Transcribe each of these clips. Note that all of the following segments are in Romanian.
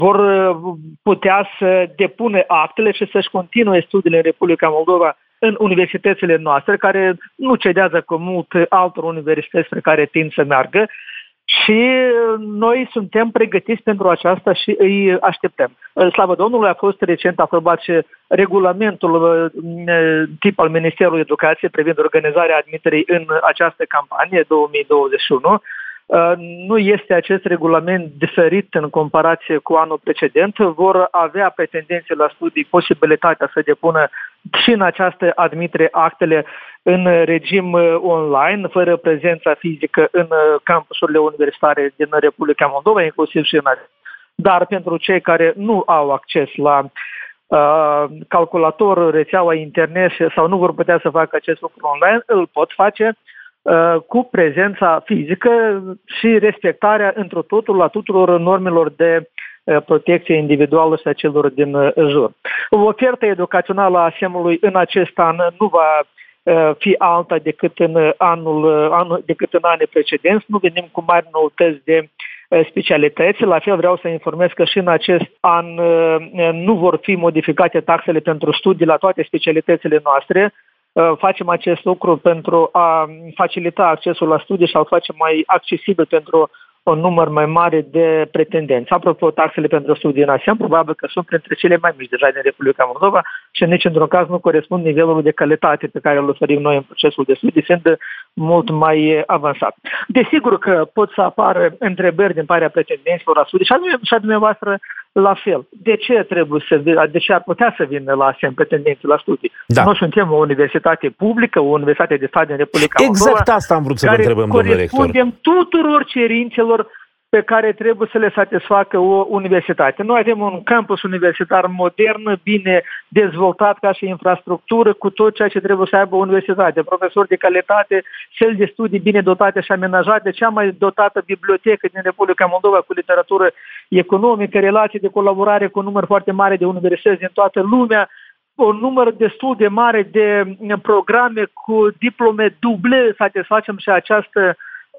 vor putea să depună actele și să-și continue studiile în Republica Moldova în universitățile noastre, care nu cedează cu mult altor universități pe care tind să meargă. Și noi suntem pregătiți pentru aceasta și îi așteptăm. Slavă Domnului, a fost recent aprobat și regulamentul tip al Ministerului Educației privind organizarea admiterii în această campanie 2021. Nu este acest regulament diferit în comparație cu anul precedent. Vor avea pretendenții la studii posibilitatea să depună și în această admitere actele în regim online, fără prezența fizică în campusurile universitare din Republica Moldova, inclusiv și în dar pentru cei care nu au acces la calculator, rețeaua internet sau nu vor putea să facă acest lucru online, îl pot face cu prezența fizică și respectarea întru totul a tuturor normelor de protecție individuală și a celor din jur. Oferta educațională a SEM-ului în acest an nu va fi alta decât în anii precedenți. Nu venim cu mari noutăți de specialități. La fel vreau să informez că și în acest an nu vor fi modificate taxele pentru studii la toate specialitățile noastre. Facem acest lucru pentru a facilita accesul la studii și a-l face mai accesibil pentru un număr mai mare de pretendenți. Apropo, taxele pentru studii în ASEM probabil că sunt printre cele mai mici deja din Republica Moldova și nici într-un caz nu corespund nivelului de calitate pe care îl oferim noi în procesul de studii, fiind mult mai avansat. Desigur că pot să apară întrebări din partea pretendenților la studii și a dumneavoastră la fel. De ce ar putea să vină la ASEM pretendenții la studii? Da. Noi suntem o universitate publică, o universitate de stat din Republica Moldova. Exact asta am vrut să vă întrebăm, domnule rector. Corespundem tuturor cerințelor pe care trebuie să le satisfacă o universitate. Noi avem un campus universitar modern, bine dezvoltat ca și infrastructură, cu tot ceea ce trebuie să aibă o universitate. Profesori de calitate, cel de studii bine dotate și amenajate, cea mai dotată bibliotecă din Republica Moldova cu literatură economică, relații de colaborare cu un număr foarte mare de universități din toată lumea, un număr destul de mare de programe cu diplome duble, satisfacem și această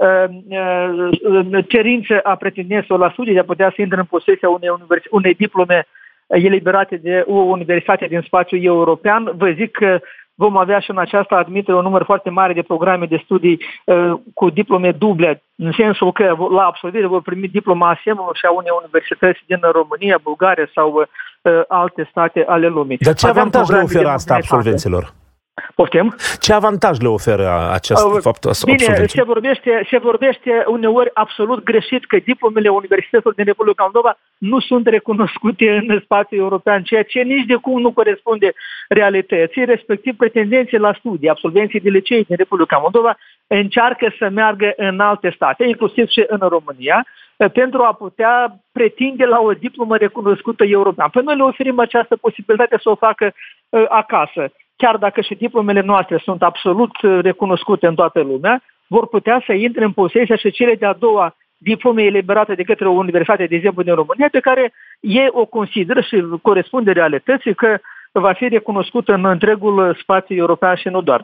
cerință a pretendenților la studii de a putea să intre în posesia unei diplome eliberate de o universitate din spațiul european. Vă zic că vom avea și în această admitere un număr foarte mare de programe de studii cu diplome duble, în sensul că la absolvire vor primi diploma ASEM-ului și a unei universități din România, Bulgaria sau alte state ale lumii. Dar ce avantaj le oferă asta absolvenților? Poftim? Ce avantaj le oferă acest fapt absolvenților? Bine, se vorbește uneori absolut greșit că diplomele universităților din Republica Moldova nu sunt recunoscute în spațiul european, ceea ce nici de cum nu corespunde realității, respectiv pretendenții la studii, absolvenții de licei din Republica Moldova încearcă să meargă în alte state, inclusiv și în România, pentru a putea pretinde la o diplomă recunoscută european. Păi noi le oferim această posibilitate să o facă acasă. Chiar dacă și diplomele noastre sunt absolut recunoscute în toată lumea, vor putea să intre în posesia și cele de-a doua diplome eliberate de către o universitate, de exemplu, din România, pe care ei o consideră și corespunde realității că va fi recunoscută în întregul spațiu european și nu doar.